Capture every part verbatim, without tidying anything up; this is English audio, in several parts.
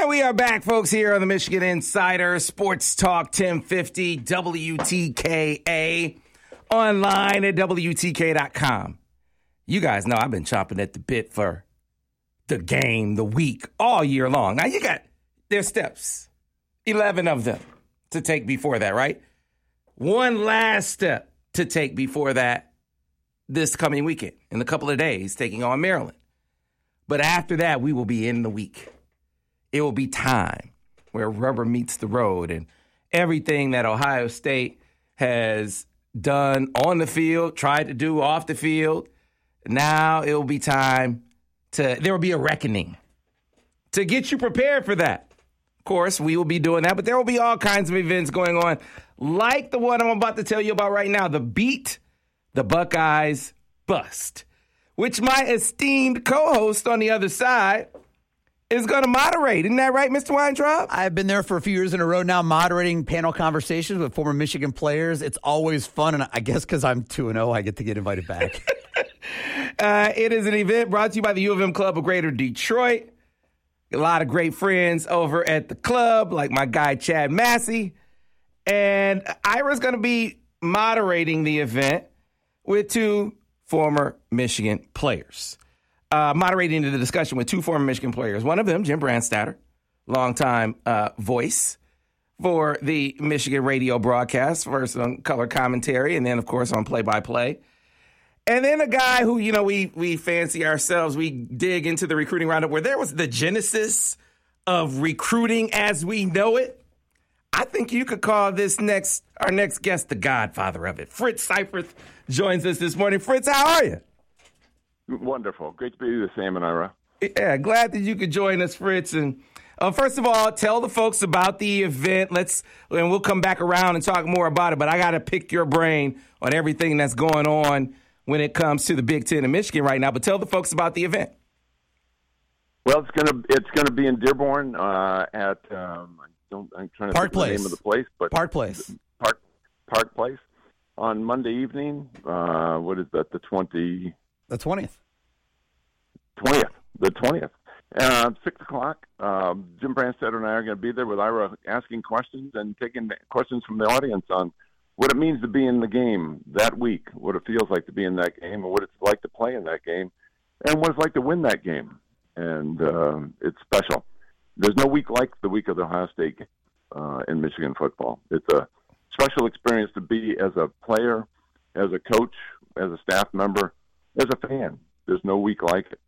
we are back, folks, here on the Michigan Insider Sports Talk ten fifty W T K A, online at W T K dot com. You guys know I've been chomping at the bit for the game, the week, all year long. Now, you got, there's steps, eleven of them to take before that, right? One last step to take before that this coming weekend, in a couple of days, taking on Maryland. But after that, we will be in the week. It will be time where rubber meets the road, and everything that Ohio State has done on the field, tried to do off the field, now it will be time to, there will be a reckoning to get you prepared for that. Of course, we will be doing that, but there will be all kinds of events going on, like the one I'm about to tell you about right now, the Beat the Buckeyes Bust, which my esteemed co-host on the other side is going to moderate. Isn't that right, Mister Weintraub? I've been there for a few years in a row now, moderating panel conversations with former Michigan players. It's always fun, and I guess because I'm two and oh, I get to get invited back. uh, it is an event brought to you by the U of M Club of Greater Detroit. A lot of great friends over at the club, like my guy Chad Massey. And Ira's going to be moderating the event with two former Michigan players. Uh, moderating the discussion with two former Michigan players. One of them, Jim Brandstatter, longtime uh, voice for the Michigan radio broadcast, first on color commentary, and then, of course, on play-by-play. And then a guy who, you know, we we fancy ourselves, we dig into the recruiting roundup where there was the genesis of recruiting as we know it. I think you could call this next our next guest the godfather of it. Fritz Seifert joins us this morning. Fritz, how are you? Wonderful. Great to be the same, Ira. Yeah, glad that you could join us, Fritz. And uh, first of all, tell the folks about the event. Let's, and we'll come back around and talk more about it. But I got to pick your brain on everything that's going on when it comes to the Big Ten in Michigan right now. But tell the folks about the event. Well, it's gonna it's gonna be in Dearborn uh, at um, I don't I'm trying to Park think Place. of the name of the place, but Park Place. Park Park Place on Monday evening. Uh, what is that? The twenty. The twentieth. twentieth. The twentieth. Uh, six o'clock. Um, Jim Brandstatter and I are going to be there with Ira asking questions and taking questions from the audience on what it means to be in the game that week, what it feels like to be in that game, and what it's like to play in that game, and what it's like to win that game. And uh, it's special. There's no week like the week of the Ohio State uh, in Michigan football. It's a special experience to be as a player, as a coach, as a staff member, as a fan. There's no week like it.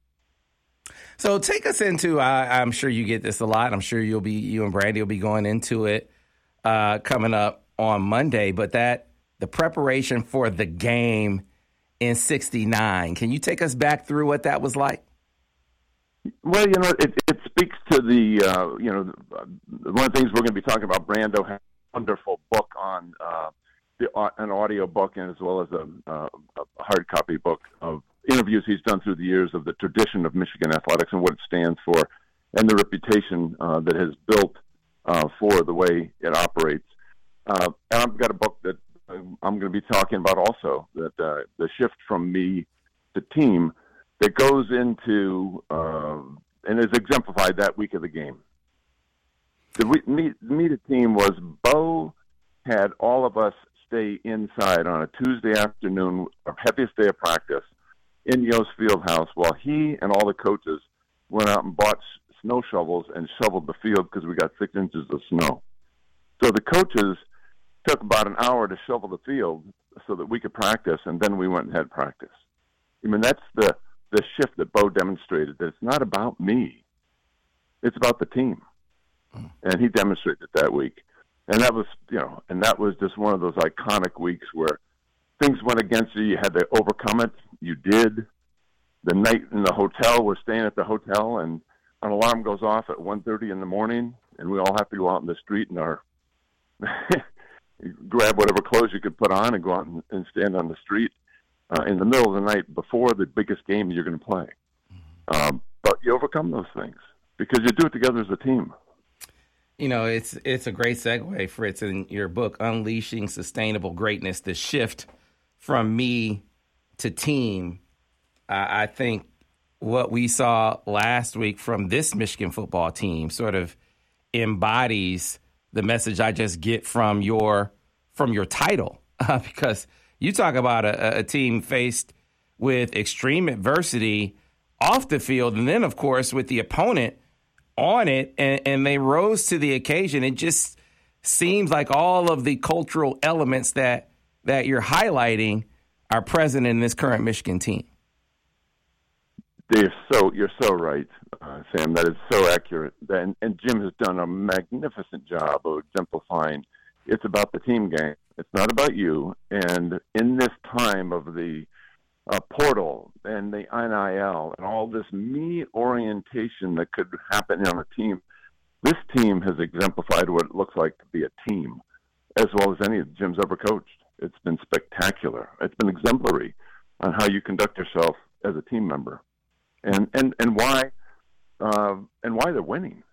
So take us into, uh, I'm sure you get this a lot. I'm sure you'll be, you and Brandy will be going into it uh, coming up on Monday, but that the preparation for the game in sixty-nine, can you take us back through what that was like? Well, you know, it, it speaks to the, uh, you know, one of the things we're going to be talking about. Brando has a wonderful book on uh, the, uh, an audio book and as well as a, uh, a hard copy book of interviews he's done through the years of the tradition of Michigan athletics and what it stands for and the reputation uh, that has built uh, for the way it operates. Uh, and I've got a book that I'm going to be talking about also, that uh, the shift from me to team that goes into uh, and is exemplified that week of the game. The we, me, me to team was Bo had all of us stay inside on a Tuesday afternoon, our heaviest day of practice, in Yost Fieldhouse while he and all the coaches went out and bought snow shovels and shoveled the field because we got six inches of snow. So the coaches took about an hour to shovel the field so that we could practice, and then we went and had practice. I mean, that's the, the shift that Bo demonstrated, that it's not about me. It's about the team. And he demonstrated it that week. And that was, you know, and that was just one of those iconic weeks where things went against you. You had to overcome it. You did. The night in the hotel, we're staying at the hotel, and an alarm goes off at one thirty in the morning, and we all have to go out in the street in our grab whatever clothes you could put on and go out and, and stand on the street uh, in the middle of the night before the biggest game you're going to play. Um, but you overcome those things because you do it together as a team. You know, it's it's a great segue, Fritz, in your book, Unleashing Sustainable Greatness, the shift from me to team. Uh, I think what we saw last week from this Michigan football team, sort of embodies the message I just get from your from your title, uh, because you talk about a, a team faced with extreme adversity off the field, and then, of course, with the opponent on it, and, and they rose to the occasion. It just seems like all of the cultural elements that that you're highlighting are present in this current Michigan team. They're so you're so right, uh, Sam. That is so accurate. And, and Jim has done a magnificent job of exemplifying. It's about the team game. It's not about you. And in this time of the uh, portal and the N I L and all this me orientation that could happen on a team, this team has exemplified what it looks like to be a team, as well as any of Jim's ever coached. It's been spectacular. It's been exemplary on how you conduct yourself as a team member, and and and why uh, and why they're winning.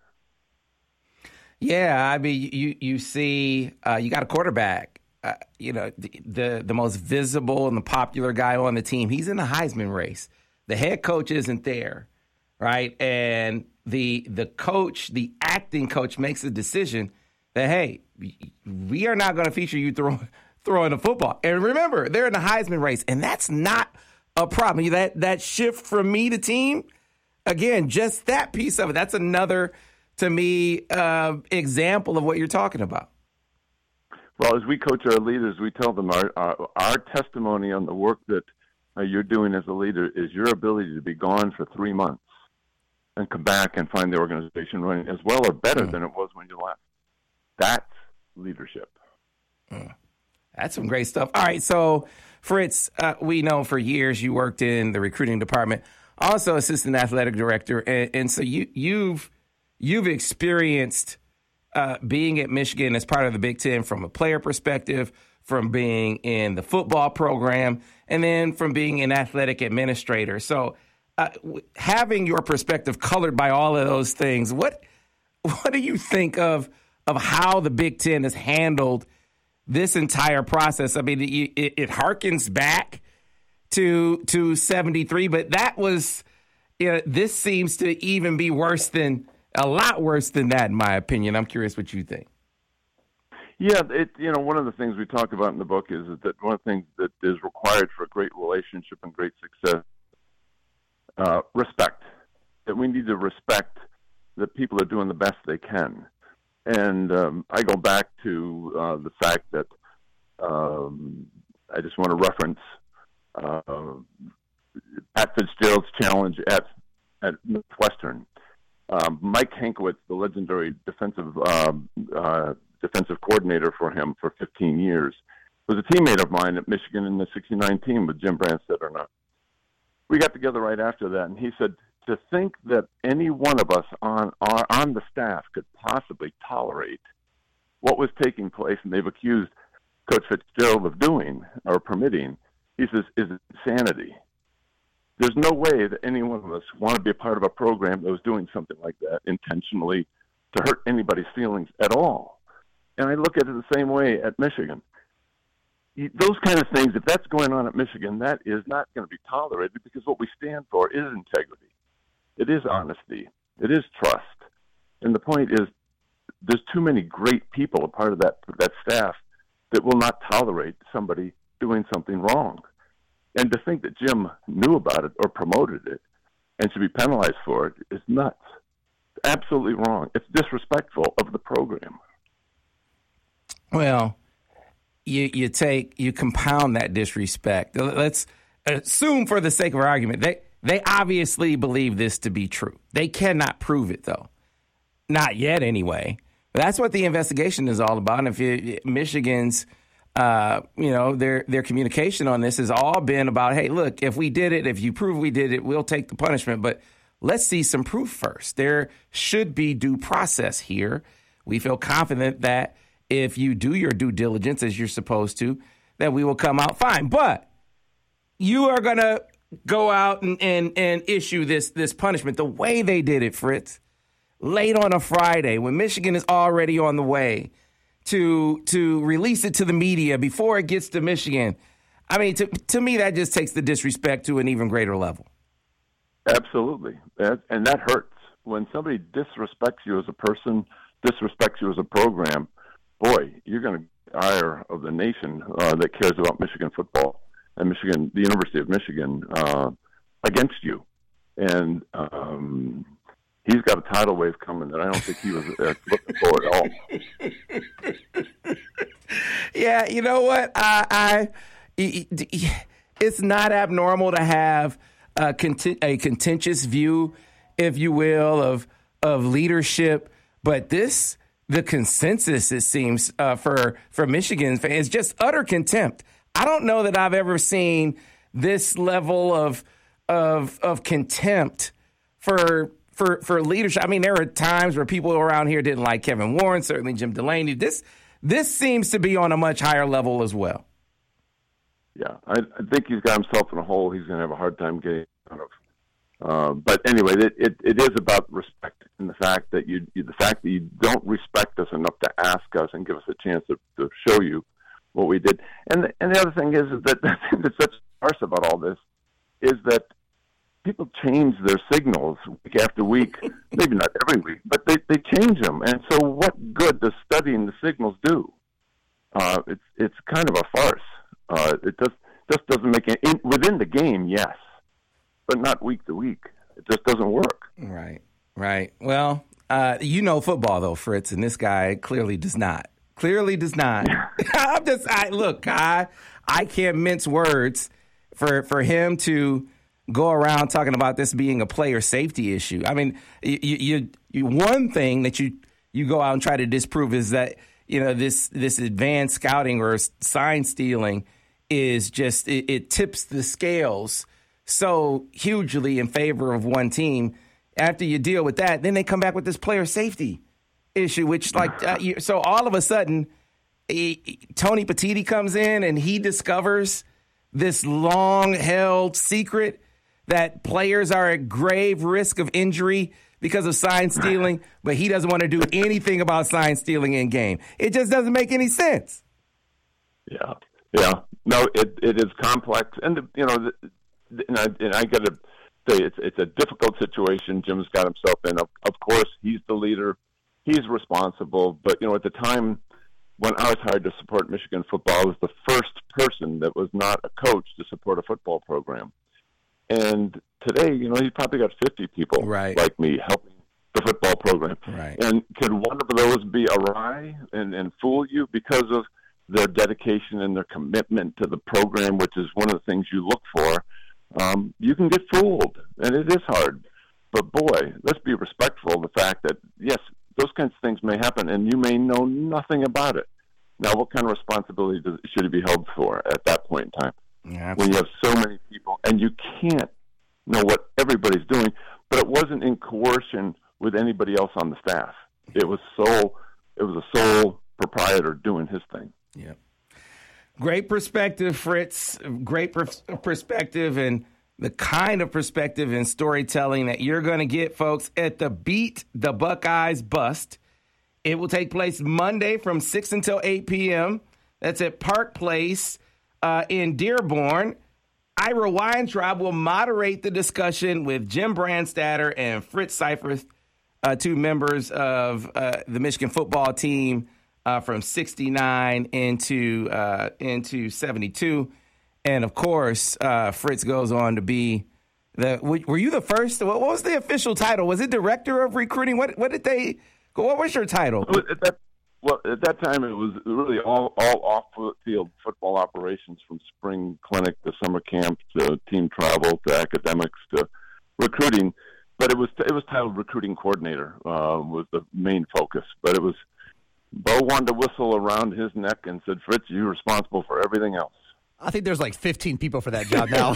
Yeah, I mean, you you see, uh, you got a quarterback, uh, you know, the, the the most visible and the popular guy on the team. He's in the Heisman race. The head coach isn't there, right? And the the coach, the acting coach, makes a decision that, hey, we are not going to feature you throwing throwing the football. And remember, they're in the Heisman race, and that's not a problem. That that shift from me to team, again, just that piece of it. That's another, to me, uh, example of what you're talking about. Well, as we coach our leaders, we tell them our our, our testimony on the work that uh, you're doing as a leader is your ability to be gone for three months and come back and find the organization running as well or better mm. than it was when you left. That's leadership. Mm. That's some great stuff. All right, so Fritz, uh, we know for years you worked in the recruiting department, also assistant athletic director, and, and so you, you've you've experienced uh, being at Michigan as part of the Big Ten from a player perspective, from being in the football program, and then from being an athletic administrator. So uh, having your perspective colored by all of those things, what what do you think of of how the Big Ten has handled this entire process? I mean, it, it, it harkens back to to seventy-three, but that was, you know, this seems to even be worse than, a lot worse than that, in my opinion. I'm curious what you think. Yeah, it, you know, one of the things we talk about in the book is that one of the things that is required for a great relationship and great success, uh, respect. That we need to respect that people are doing the best they can. And um, I go back to uh, the fact that um, I just want to reference uh, Pat Fitzgerald's challenge at at Northwestern. Um, Mike Hankwitz, the legendary defensive um, uh, defensive coordinator for him for fifteen years, was a teammate of mine at Michigan in the sixty-nine team with Jim Brandstatter. We got together right after that, and he said, to think that any one of us on our, on the staff could possibly tolerate what was taking place, and they've accused Coach Fitzgerald of doing or permitting, he says, is insanity. There's no way that any one of us want to be a part of a program that was doing something like that intentionally to hurt anybody's feelings at all. And I look at it the same way at Michigan. Those kind of things, if that's going on at Michigan, that is not going to be tolerated, because what we stand for is integrity. It is honesty. It is trust. And the point is, there's too many great people, a part of that that staff, that will not tolerate somebody doing something wrong. And to think that Jim knew about it or promoted it and should be penalized for it is nuts. It's absolutely wrong. It's disrespectful of the program. Well, you you take you compound that disrespect. Let's assume, for the sake of our argument, they They obviously believe this to be true. They cannot prove it, though. Not yet, anyway. But that's what the investigation is all about. And if you, Michigan's, uh, you know, their their communication on this has all been about, hey, look, if we did it, if you prove we did it, we'll take the punishment. But let's see some proof first. There should be due process here. We feel confident that if you do your due diligence as you're supposed to, that we will come out fine. But you are going to go out and, and, and issue this this punishment the way they did it, Fritz, late on a Friday when Michigan is already on the way to to release it to the media before it gets to Michigan. I mean, to to me, that just takes the disrespect to an even greater level. Absolutely. And that hurts. When somebody disrespects you as a person, disrespects you as a program, boy, you're going to get ire of the nation uh, that cares about Michigan football and Michigan, the University of Michigan, uh, against you. And um, he's got a tidal wave coming that I don't think he was uh, looking for at all. Yeah, you know what? I, I it's not abnormal to have a, content, a contentious view, if you will, of of leadership. But this, the consensus, it seems, uh, for for Michigan fans, is just utter contempt. I don't know that I've ever seen this level of of of contempt for for for leadership. I mean, there are times where people around here didn't like Kevin Warren, certainly Jim Delaney. This this seems to be on a much higher level as well. Yeah, I, I think he's got himself in a hole he's going to have a hard time getting out of. Uh, but anyway, it, it it is about respect, and the fact that you, you the fact that you don't respect us enough to ask us and give us a chance to, to show you what we did. And the, and the other thing is, is that the thing that's such farce about all this is that people change their signals week after week. Maybe not every week, but they, they change them. And so, what good does studying the signals do? Uh, it's it's kind of a farce. Uh, it just just doesn't make it in, within the game, yes, but not week to week. It just doesn't work. Right, right. Well, uh, you know football though, Fritz, and this guy clearly does not. Clearly does not. I'm just, I look, I I can't mince words for for him to go around talking about this being a player safety issue. I mean, you, you, you one thing that you you go out and try to disprove is that, you know, this this advanced scouting or sign stealing is just, it, it tips the scales so hugely in favor of one team. After you deal with that, then they come back with this player safety issue, which like, uh, you, so all of a sudden, he, Tony Petitti comes in and he discovers this long-held secret that players are at grave risk of injury because of sign stealing, but he doesn't want to do anything about sign stealing in game. It just doesn't make any sense. Yeah, yeah. No, it it is complex, and you know, and I, and I got to say it's it's a difficult situation Jim's got himself in. Of, of course, he's the leader, he's responsible, but you know, at the time when I was hired to support Michigan football, I was the first person that was not a coach to support a football program. And today, you know, he's probably got fifty people right. like me helping the football program. Right. And could one of those be awry and, and fool you because of their dedication and their commitment to the program, which is one of the things you look for? Um, you can get fooled, and it is hard. But, boy, let's be respectful of the fact that, yes, those kinds of things may happen, and you may know nothing about it. Now, what kind of responsibility does, should it be held for at that point in time? Yeah, when you have so many people, and you can't know what everybody's doing, but it wasn't in coercion with anybody else on the staff. It was sole, it was a sole proprietor doing his thing. Yeah. Great perspective, Fritz. Great per- perspective, and the kind of perspective and storytelling that you're going to get, folks, at the Beat the Buckeyes Bust. It will take place Monday from six until eight p.m. That's at Park Place uh, in Dearborn. Ira Weintraub will moderate the discussion with Jim Brandstatter and Fritz Seifert, uh, two members of uh, the Michigan football team uh, from sixty-nine into uh, into seventy-two. And, of course, uh, Fritz goes on to be the – were you the first – what was the official title? Was it director of recruiting? What what did they – what was your title? At that, well, at that time it was really all, all off-field football operations, from spring clinic to summer camp to team travel to academics to recruiting. But it was it was titled recruiting coordinator uh, was the main focus. But it was – Bo wanted to whistle around his neck and said, Fritz, you're responsible for everything else. I think there's like fifteen people for that job now.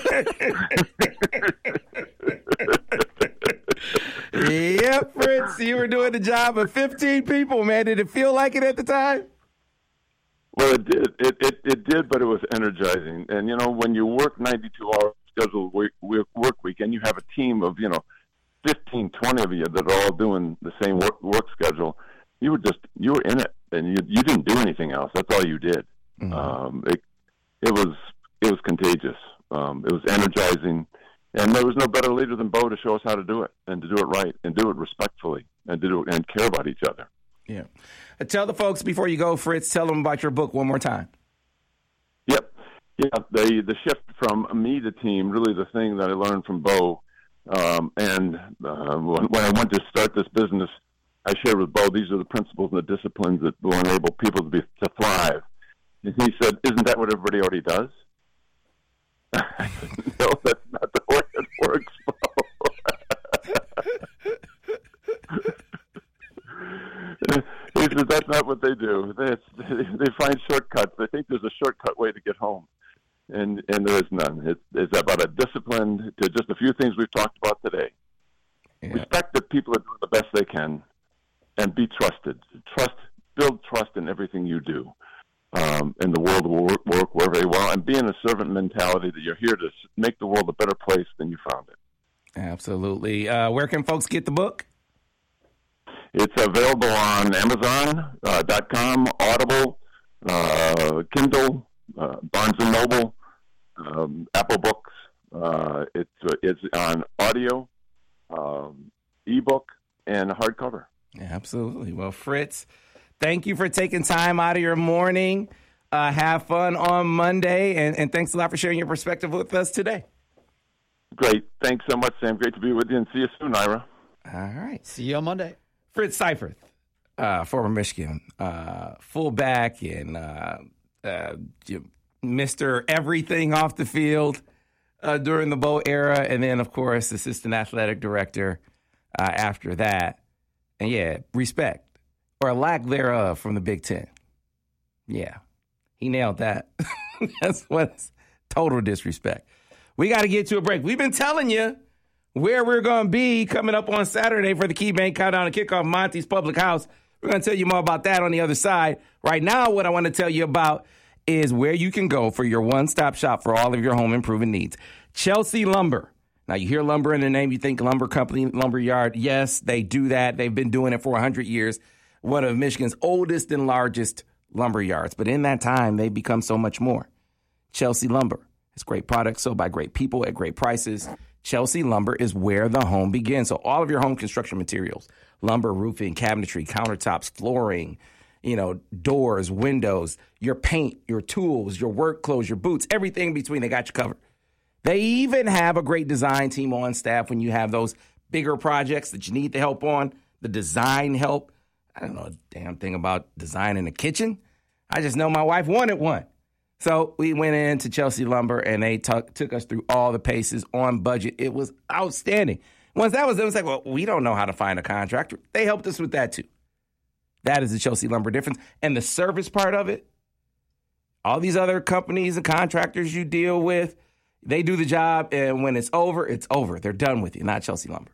Yep, Fritz, you were doing the job of fifteen people, man. Did it feel like it at the time? Well, it did. It, it, it did, but it was energizing. And, you know, when you work ninety-two hour scheduled work, work week and you have a team of, you know, fifteen, twenty of you that are all doing the same work, work schedule, you were just, you were in it, and you you didn't do anything else. That's all you did. Mm-hmm. Um, it, It was it was contagious. Um, it was energizing, And there was no better leader than Bo to show us how to do it and to do it right and do it respectfully and to do it and care about each other. Yeah. Uh, tell the folks before you go, Fritz, tell them about your book one more time. Yep. Yeah, the the shift from me to team, really the thing that I learned from Bo. Um, and uh, when, when I went to start this business, I shared with Bo, these are the principles and the disciplines that will enable people to be to thrive. And he said, isn't that what everybody already does? I said, no, that's not the way it works, Bo. He said, that's not what they do. They, they find shortcuts. They think there's a shortcut way to get home. And and there is none. It's, it's about a discipline to just a few things we've talked about today. Yeah. Respect that people are doing the best they can and be trusted. Trust, build trust in everything you do. Um, and the world will work, work, work very well. And be in a servant mentality that you're here to make the world a better place than you found it. Absolutely. Uh, where can folks get the book? It's available on Amazon dot com, uh, Audible, uh, Kindle, uh, Barnes and Noble, um, Apple Books. Uh, it's uh, it's on audio, um, ebook, and hardcover. Yeah, absolutely. Well, Fritz, thank you for taking time out of your morning. Uh, have fun on Monday, and, and thanks a lot for sharing your perspective with us today. Great. Thanks so much, Sam. Great to be with you, and see you soon, Ira. All right. See you on Monday. Fritz Seifert, uh, former Michigan uh, fullback and uh, uh, Mister Everything off the field uh, during the Bo era, and then, of course, assistant athletic director uh, after that. And, yeah, respect, or lack thereof, from the Big Ten. Yeah, he nailed that. That's what's total disrespect. We got to get to a break. We've been telling you where we're going to be coming up on Saturday for the KeyBank Countdown and Kickoff, Monty's Public House. We're going to tell you more about that on the other side. Right now, what I want to tell you about is where you can go for your one-stop shop for all of your home improvement needs. Chelsea Lumber. Now, you hear lumber in the name, you think lumber company, lumber yard. Yes, they do that. They've been doing it for one hundred years. One of Michigan's oldest and largest lumber yards. But in that time, they've become so much more. Chelsea Lumber. It's great products sold by great people at great prices. Chelsea Lumber is where the home begins. So all of your home construction materials, lumber, roofing, cabinetry, countertops, flooring, you know, doors, windows, your paint, your tools, your work clothes, your boots, everything in between, they got you covered. They even have a great design team on staff when you have those bigger projects that you need the help on, the design help. I don't know a damn thing about designing a kitchen. I just know my wife wanted one. So we went into Chelsea Lumber, and they t- took us through all the paces on budget. It was outstanding. Once that was done, it was like, well, we don't know how to find a contractor. They helped us with that, too. That is the Chelsea Lumber difference. And the service part of it, all these other companies and contractors you deal with, they do the job, and when it's over, it's over. They're done with you, not Chelsea Lumber.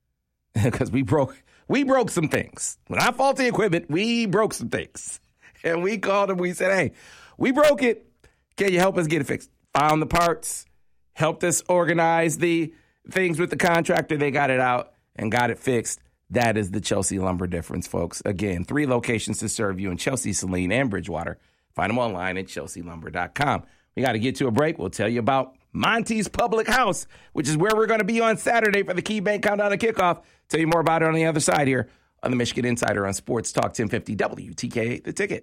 Because we broke we broke some things. Not faulty equipment, we broke some things. And we called them, we said, hey, we broke it. Can you help us get it fixed? Found the parts, helped us organize the things with the contractor. They got it out and got it fixed. That is the Chelsea Lumber difference, folks. Again, three locations to serve you in Chelsea, Saline, and Bridgewater. Find them online at chelsea lumber dot com. We got to get to a break. We'll tell you about Monty's Public House, which is where we're going to be on Saturday for the KeyBank Countdown and Kickoff. Tell you more about it on the other side here on the Michigan Insider on Sports Talk ten fifty W T K, The Ticket.